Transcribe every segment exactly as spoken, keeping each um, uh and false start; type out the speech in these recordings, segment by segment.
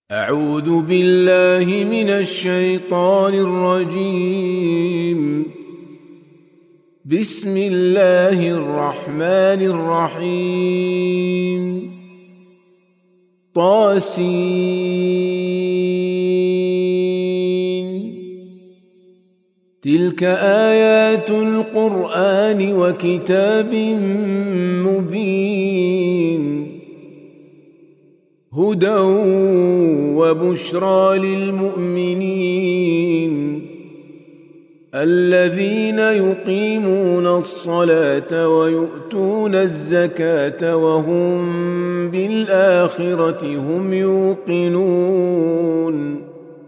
أعوذ بالله من الشيطان الرجيم. بسم الله الرحمن الرحيم. طاسين. تلك آيات القرآن وكتاب مبين، هدى وبشرى للمؤمنين الذين يقيمون الصلاة ويؤتون الزكاة وهم بالآخرة هم يوقنون.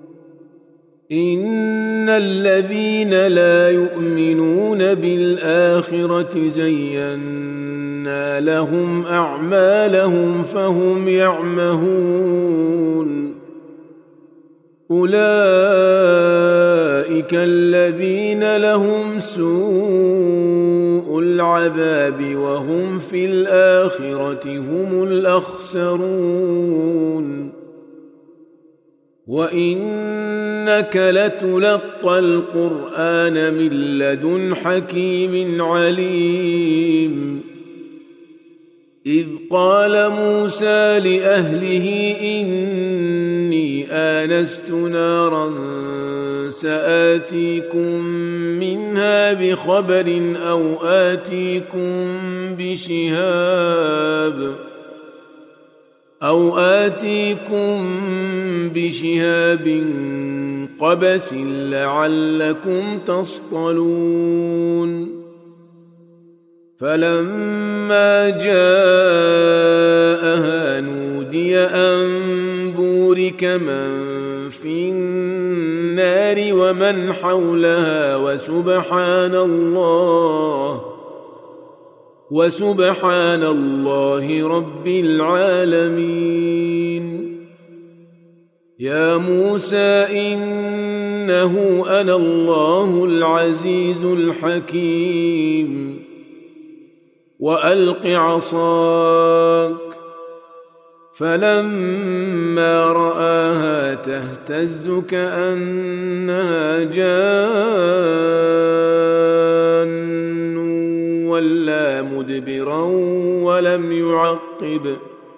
إن الذين لا يؤمنون بالآخرة زينا لهم أعمالهم فهم يعمهون. أولئك الذين لهم سوء العذاب وهم في الآخرة هم الأخسرون. وإنك لتلقى القرآن من لدن حكيم عليم. إذ قال موسى لأهله إني آنست نارا سآتيكم منها بخبر أو آتيكم بشهاب أو آتيكم بشهاب قبس لعلكم تصطلون. فلما جاءها نودي أن بورك من في النار ومن حولها وسبحان الله وسبحان الله رب العالمين. يا موسى إنه أنا الله العزيز الحكيم. وألق عصاك. فلما رآها تهتز كأنها جان ولا مدبرا ولم يعقب.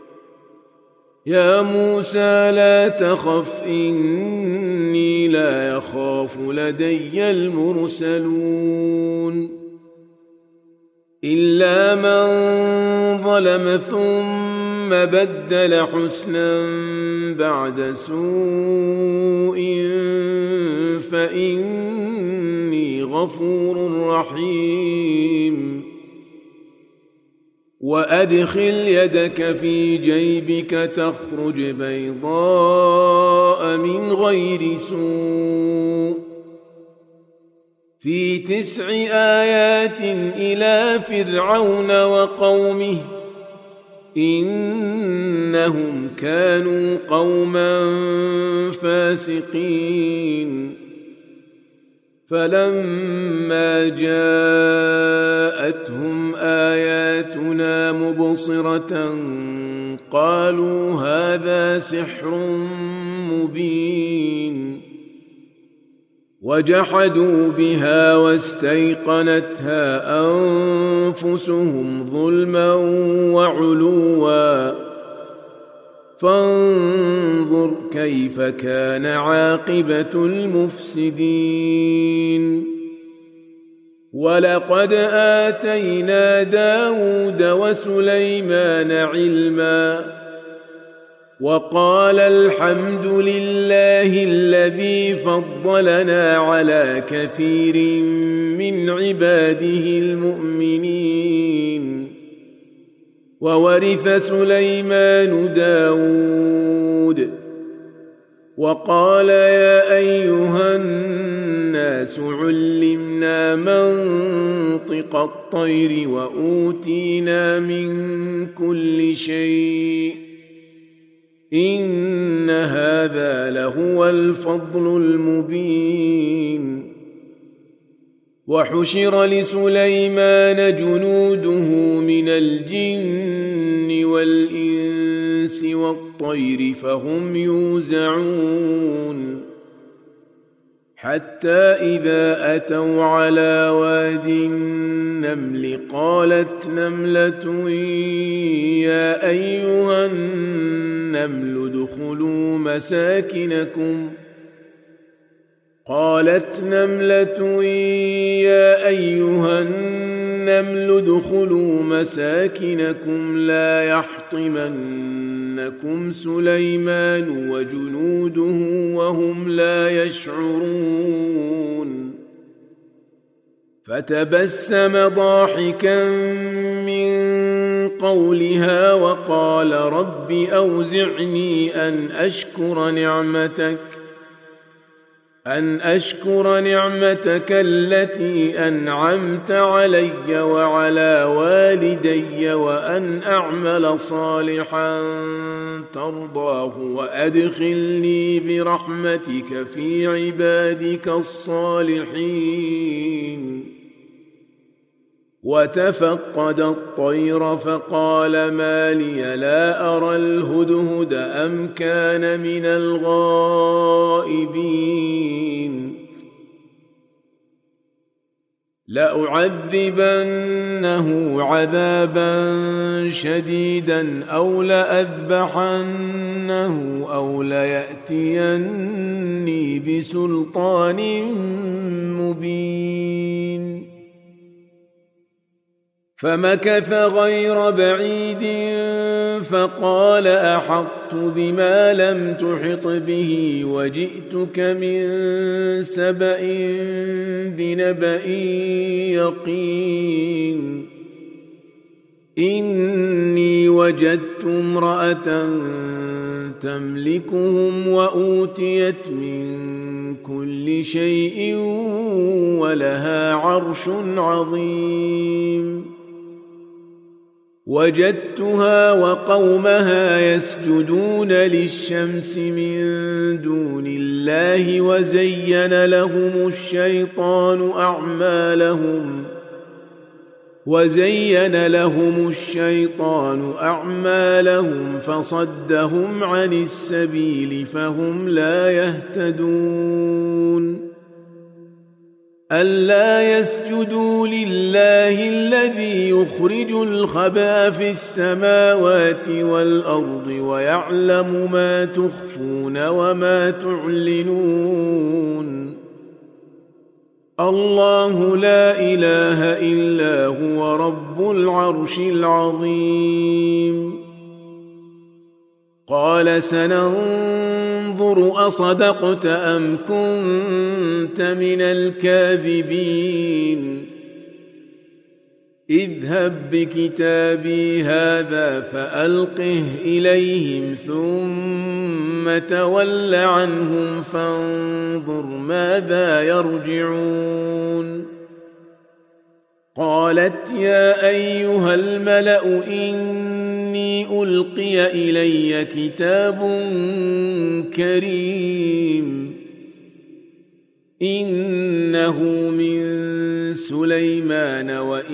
يا موسى لا تخف إني لا يخاف لدي المرسلون. إلا من ظلم ثم بدل حسنا بعد سوء فإني غفور رحيم. وأدخل يدك في جيبك تخرج بيضاء من غير سوء في تسع آيات إلى فرعون وقومه إنهم كانوا قوما فاسقين. فلما جاءتهم آياتنا مبصرة قالوا هذا سحر مبين. وجحدوا بها واستيقنتها أنفسهم ظلما وعلوا فانظر كيف كان عاقبة المفسدين. ولقد آتينا داود وسليمان علما وقال الحمد لله الذي فضلنا على كثير من عباده المؤمنين. وورث سليمان داود وقال يا أيها الناس علمنا منطق الطير وأوتينا من كل شيء إن هذا لهو الفضل المبين. وحشر لسليمان جنوده من الجن والإنس والطير الطير فهم يوزعون حتى إذا أتوا على واد النمل قالت نملة يا أيها النمل ادخلوا مساكنكم قالت نملة يا أيها النمل ادخلوا مساكنكم لا يحطمنكم سليمان وجنوده وهم لا يشعرون فتبسم ضاحكا من قولها وقال رب أوزعني أن أشكر نعمتك أن أشكر نعمتك التي أنعمت علي وعلى والدي وأن أعمل صالحا ترضاه وأدخلني برحمتك في عبادك الصالحين وتفقد الطير فقال ما لي لا أرى الهدهد أم كان من الغائبين لأعذبنه عذابا شديدا أو لأذبحنه أو ليأتيني بسلطان مبين فمكث غير بعيد فقال أحطت بما لم تحط به وجئتك من سبأ بنبأ يقين إني وجدت امرأة تملكهم وأوتيت من كل شيء ولها عرش عظيم وجدتها وقومها يسجدون للشمس من دون الله وزين لهم الشيطان أعمالهم وزين لهم الشيطان أعمالهم فصدهم عن السبيل فهم لا يهتدون ألا يسجدوا لله الذي يخرج الخبا في السماوات والأرض ويعلم ما تخفون وما تعلنون الله لا إله إلا هو رب العرش العظيم قال سننظر أصدقت أم كنت من الكاذبين اذهب بكتابي هذا فألقه إليهم ثم تول عنهم فانظر ماذا يرجعون قالت يا أيها الملأ إني ألقي إلي كتاب كريم إنه من سليمان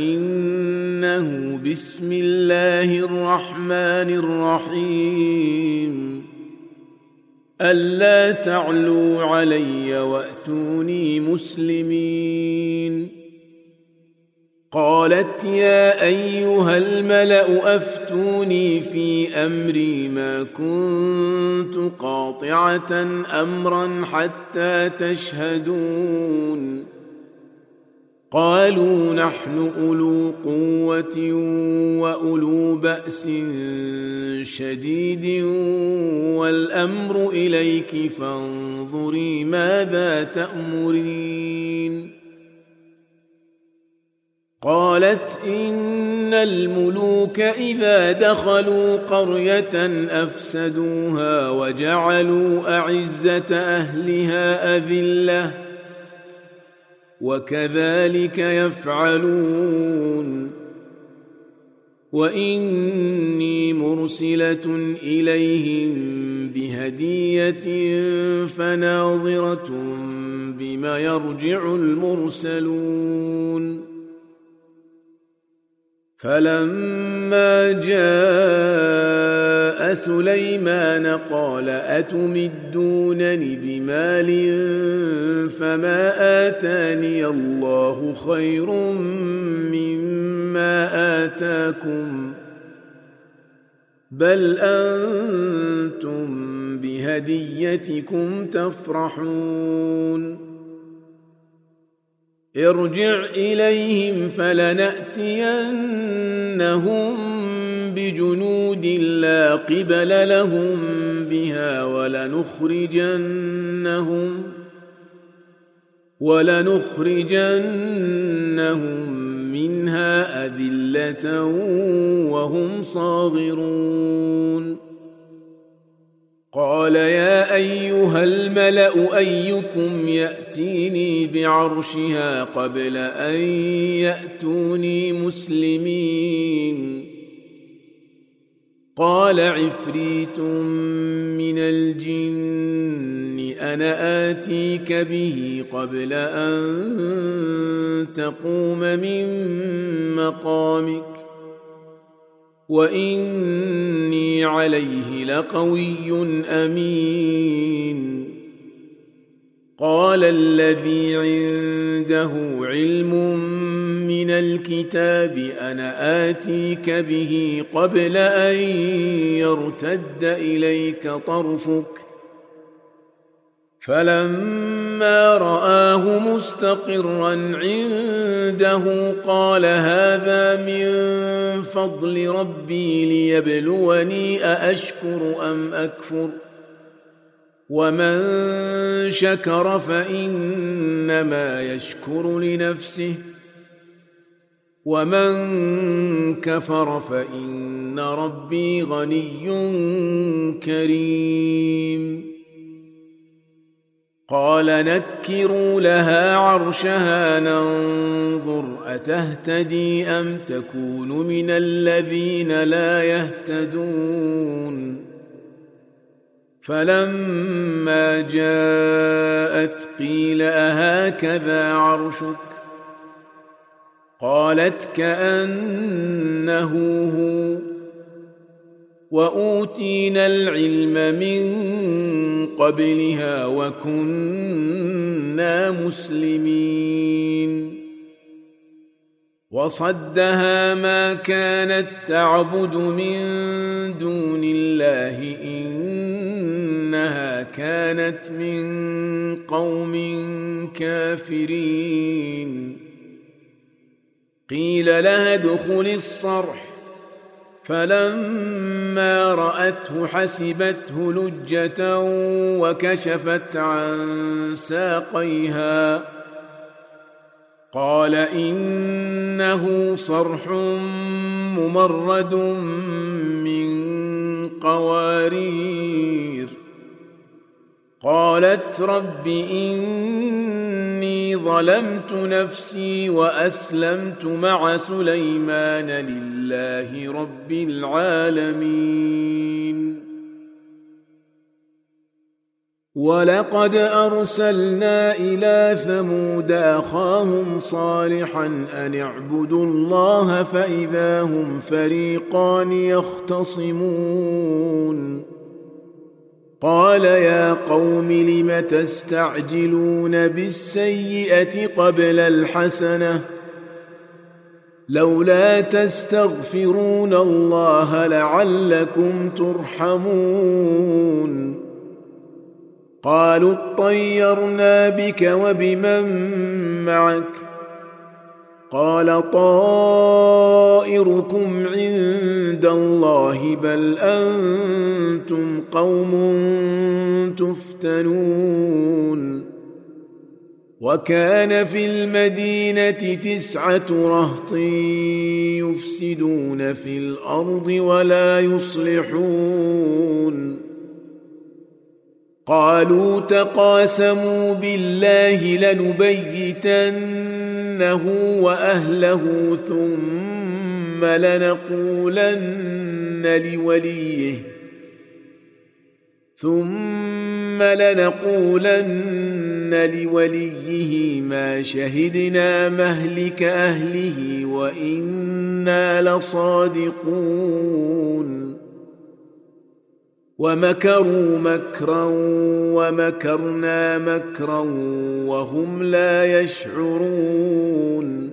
وإنه بسم الله الرحمن الرحيم ألا تعلوا علي وأتوني مسلمين قالت يا أيها الملأ أفتوني في أمري ما كنت قاطعة أمرا حتى تشهدون قالوا نحن أولو قوة وأولو بأس شديد والأمر إليك فانظري ماذا تأمرين قالت إن الملوك إذا دخلوا قرية أفسدوها وجعلوا أعزة أهلها أذلة وكذلك يفعلون وإني مرسلة إليهم بهدية فناظرة بما يرجع المرسلون فلما جاء سليمان قال أتمدونني بمال فما آتاني الله خير مما آتاكم بل أنتم بهديتكم تفرحون ارجع إليهم فلنأتينهم بجنود لا قبل لهم بها ولنخرجنهم ولنخرجنهم منها أذلة وهم صاغرون قال يا أيها الملأ أيكم يأتيني بعرشها قبل أن يأتوني مسلمين قال عفريت من الجن أنا آتيك به قبل أن تقوم من مقامك وإني عليه لقوي أمين قال الذي عنده علم من الكتاب أنا آتيك به قبل أن يرتد إليك طرفك فلما رآه مستقرا عنده قال هذا من فضل ربي ليبلوني أأشكر أم أكفر ومن شكر فإنما يشكر لنفسه ومن كفر فإن ربي غني كريم قال نكروا لها عرشها ننظر أتهتدي أم تكون من الذين لا يهتدون فلما جاءت قيل أهكذا عرشك قالت كأنه هو وأوتينا العلم من قبلها وكنا مسلمين وصدها ما كانت تعبد من دون الله إنها كانت من قوم كافرين قيل لها ادخل الصرح فلما رأته حسبته لجة وكشفت عن ساقيها قال إنه صرح ممرد من قوارير قالت رب إني ظلمت نفسي وأسلمت مع سليمان لله رب العالمين ولقد أرسلنا إلى ثمود أخاهم صالحا أن اعبدوا الله فإذا هم فريقان يختصمون قال يا قوم لم تستعجلون بالسيئة قبل الحسنة لولا تستغفرون الله لعلكم ترحمون قالوا اطيرنا بك وبمن معك قال طائركم عند الله بل أنتم قوم تفتنون وكان في المدينة تسعة رهط يفسدون في الأرض ولا يصلحون قالوا تقاسموا بالله لنبيتنه وأهله ثم لنقولن لوليه ثم ثم لنقولن لوليه ما شهدنا مهلك أهله وإنا لصادقون ومكروا مكرا ومكرنا مكرا وهم لا يشعرون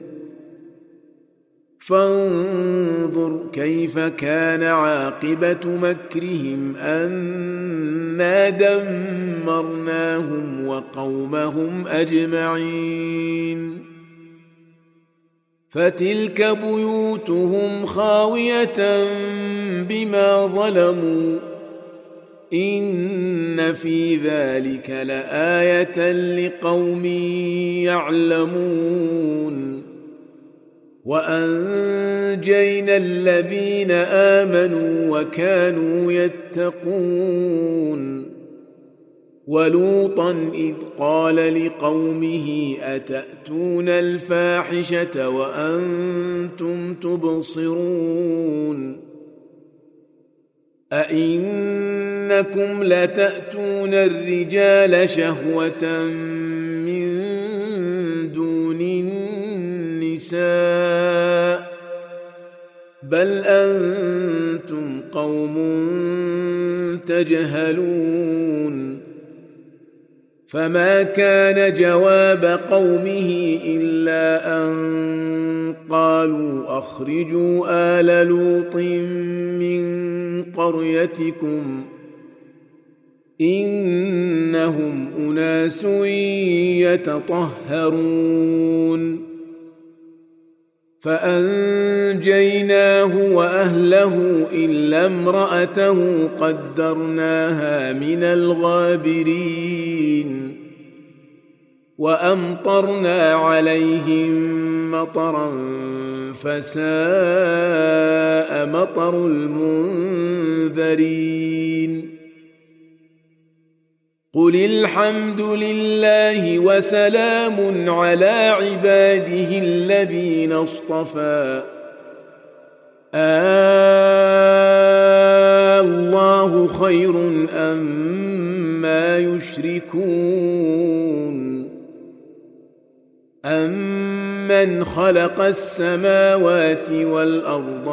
فانظر كيف كان عاقبة مكرهم أنا دمرناهم وقومهم أجمعين فتلك بيوتهم خاوية بما ظلموا إن في ذلك لآية لقوم يعلمون وأنجينا الذين آمنوا وكانوا يتقون ولوطا إذ قال لقومه أتأتون الفاحشة وأنتم تبصرون أئنكم لتأتون الرجال شهوة من دون النساء بل أنتم قوم تجهلون فما كان جواب قومه إلا أن قالوا أخرجوا آل لوط من قريتكم إنهم أناس يتطهرون فأنجيناه وأهله إلا امرأته قدرناها من الغابرين وأمطرنا عليهم مطرا فساء مطر المنذرين قل الحمد لله وسلام على عباده الذين اصطفى الله خير أما يشركون أمن خلق السماوات والأرض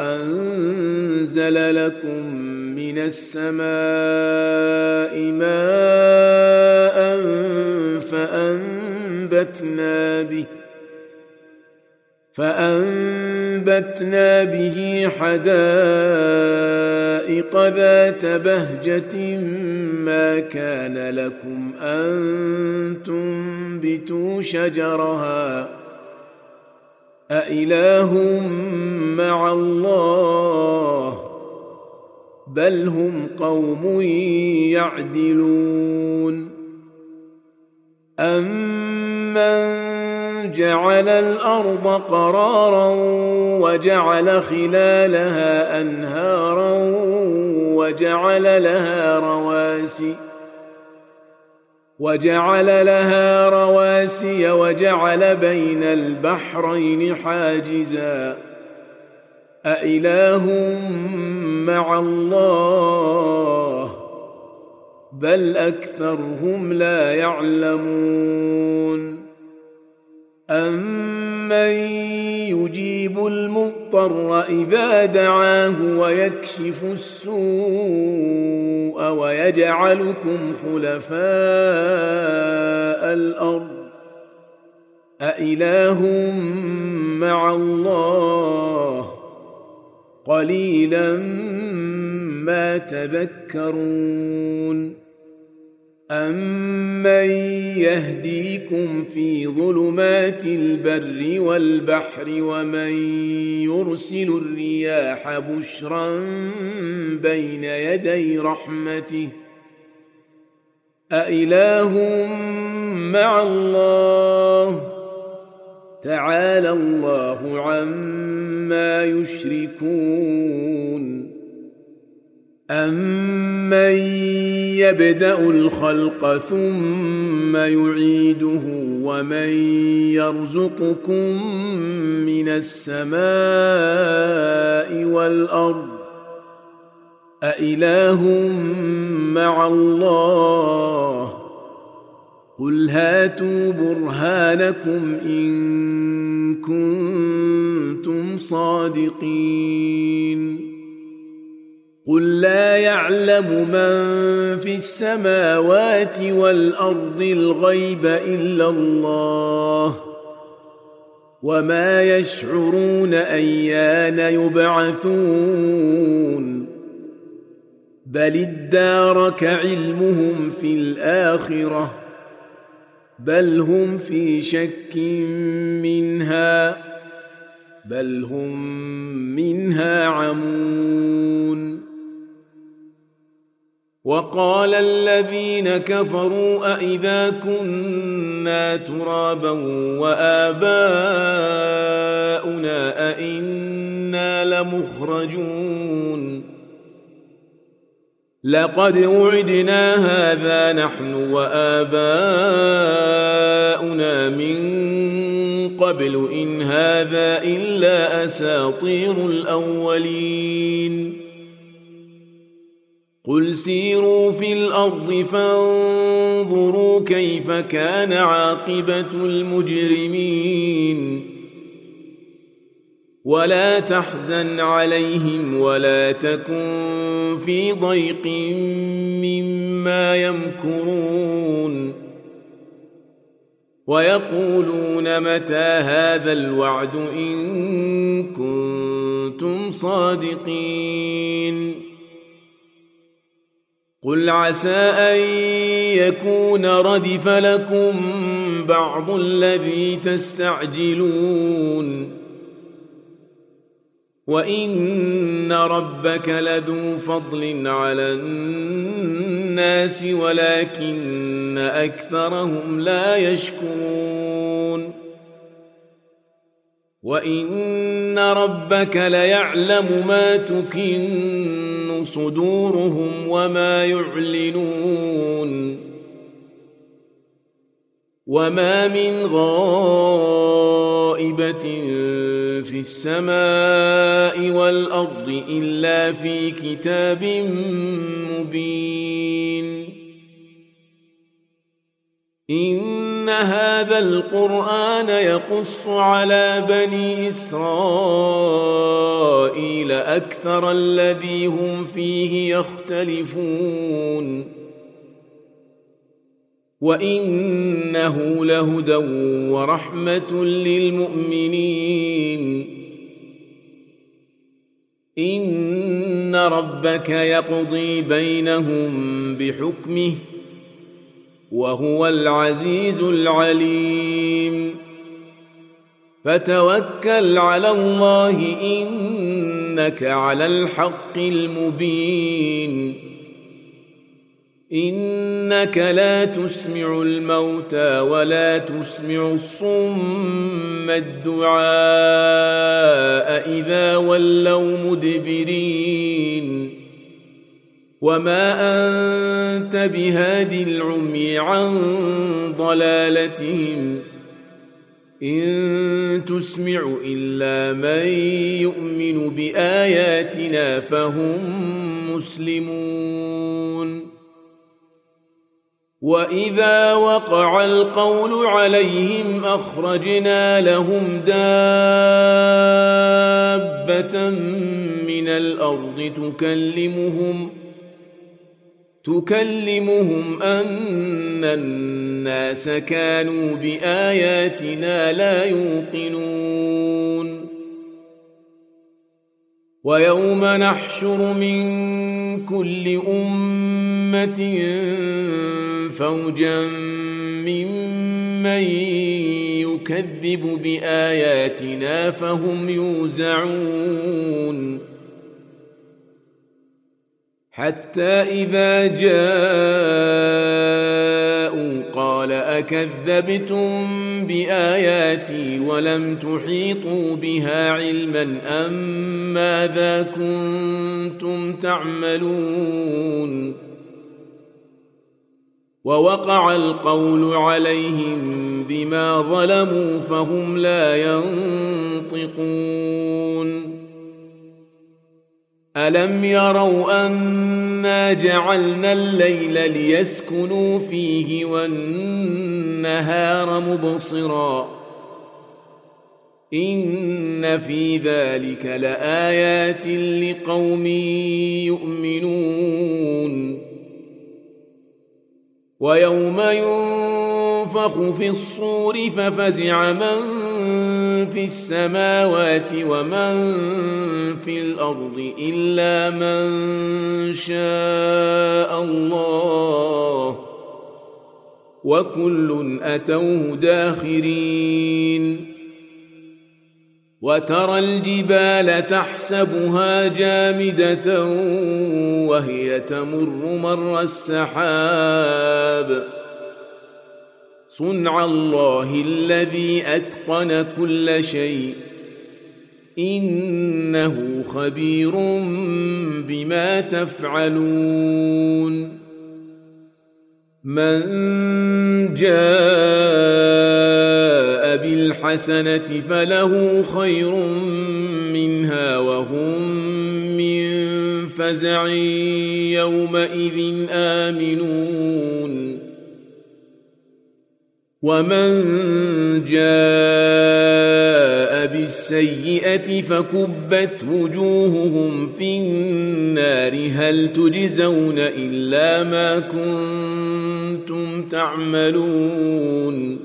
وأنزل لكم من السماء ماء فأنبتنا به فأنبتنا به حدائق ذات بهجة ما كان لكم أن تنبتوا شجرها أإله مع الله بل هم قوم يعدلون أمن جعل الأرض قرارا وجعل خلالها أنهارا وجعل لها رواسي وجعل لها رواسي وجعل بين البحرين حاجزا أإله مع الله بل أكثرهم لا يعلمون أمن يجيب المضطر إذا دعاه ويكشف السوء ويجعلكم خلفاء الأرض أإله مع الله قليلا ما تذكرون أمن يهديكم في ظلمات البر والبحر ومن يرسل الرياح بشرا بين يدي رحمته أإله مع الله تعالى الله عما يشركون أمن يبدأ الخلق ثم يعيده ومن يرزقكم من السماء والأرض أإله مع الله قل هاتوا برهانكم إن كنتم صادقين قل لا يعلم من في السماوات والأرض الغيب إلا الله وما يشعرون أيان يبعثون بل ادارك علمهم في الآخرة بل هم في شك منها بل هم منها عمون وقال الذين كفروا أئذا كنا ترابا وآباؤنا أئنا لمخرجون لقد وعدنا هذا نحن وآباؤنا من قبل إن هذا إلا أساطير الأولين قل سيروا في الأرض فانظروا كيف كان عاقبة المجرمين ولا تحزن عليهم ولا تكن في ضيق مما يمكرون ويقولون متى هذا الوعد إن كنتم صادقين قل عسى أن يكون ردف لكم بعض الذي تستعجلون وإن ربك لذو فضل على الناس ولكن أكثرهم لا يشكرون وإن ربك ليعلم ما تكن صدورهم وما يعلنون وما من غائبة في السماء والأرض إلا في كتاب مبين إن هذا القرآن يقص على بني إسرائيل أكثر الذي هم فيه يختلفون وإنه لهدى ورحمة للمؤمنين إن ربك يقضي بينهم بحكمه وهو العزيز العليم فتوكل على الله إنك على الحق المبين إنك لا تسمع الموتى ولا تسمع الصم الدعاء إذا ولوا مدبرين وما أنت بهادي العمي عن ضلالتهم إن تسمع إلا من يؤمن بآياتنا فهم مسلمون وإذا وقع القول عليهم أخرجنا لهم دابة من الأرض تكلمهم تكلمهم أن الناس كانوا بآياتنا لا يوقنون ويوم نحشر من كل أمة فوجا ممن يكذب بآياتنا فهم يوزعون حتى إذا جاءوا قال أكذبتم بآياتي ولم تحيطوا بها علما أم ماذا كنتم تعملون ووقع القول عليهم بما ظلموا فهم لا ينطقون ألم يروا أنا جعلنا الليل ليسكنوا فيه والنهار مبصرا إن في ذلك لآيات لقوم يؤمنون ويوم ينفخ في الصور ففزع من في السماوات ومن في الأرض إلا من شاء الله وكل أتوه داخرين وترى الجبال تحسبها جامدة وهي تمر مر السحاب صنع الله الذي أتقن كل شيء إنه خبير بما تفعلون من جاء بالحسنة فله خير منها وهم من فزع يومئذ آمنون ومن جاء بالسيئة فكبت وجوههم في النار هل تجزون إلا ما كنتم تعملون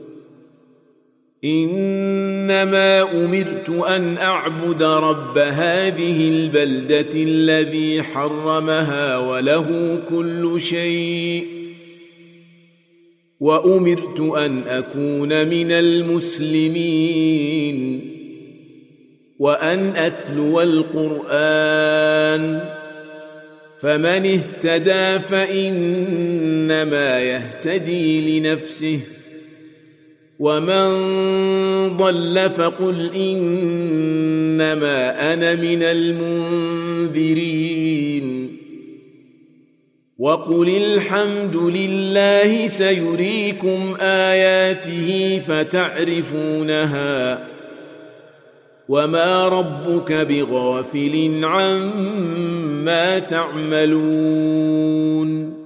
إنما أمرت أن أعبد رب هذه البلدة الذي حرمها وله كل شيء وأمرت أن أكون من المسلمين وأن أتلو القرآن فمن اهتدى فإنما يهتدي لنفسه ومن ضل فقل إنما أنا من المنذرين وقل الحمد لله سيريكم آياته فتعرفونها وما ربك بغافل عما تعملون